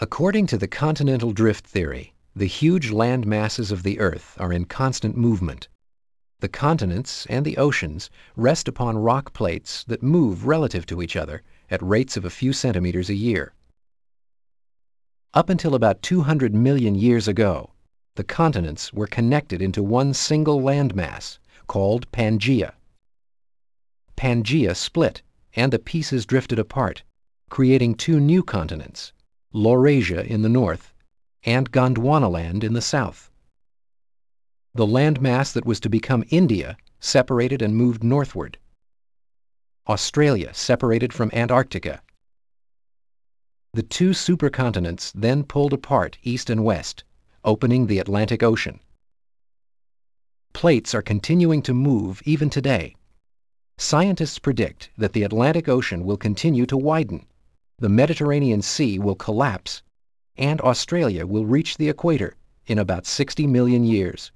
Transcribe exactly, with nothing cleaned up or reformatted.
According to the continental drift theory, the huge land masses of the Earth are in constant movement. The continents and the oceans rest upon rock plates that move relative to each other at rates of a few centimeters a year. Up until about two hundred million years ago, the continents were connected into one single landmass called Pangaea. Pangaea split, and the pieces drifted apart, creating two new continents, Laurasia in the north and Gondwanaland in the south. The landmass that was to become India separated and moved northward. Australia separated from Antarctica. The two supercontinents then pulled apart east and west, opening the Atlantic Ocean. Plates are continuing to move even today. Scientists predict that the Atlantic Ocean will continue to widen, the Mediterranean Sea will collapse, and Australia will reach the equator in about sixty million years.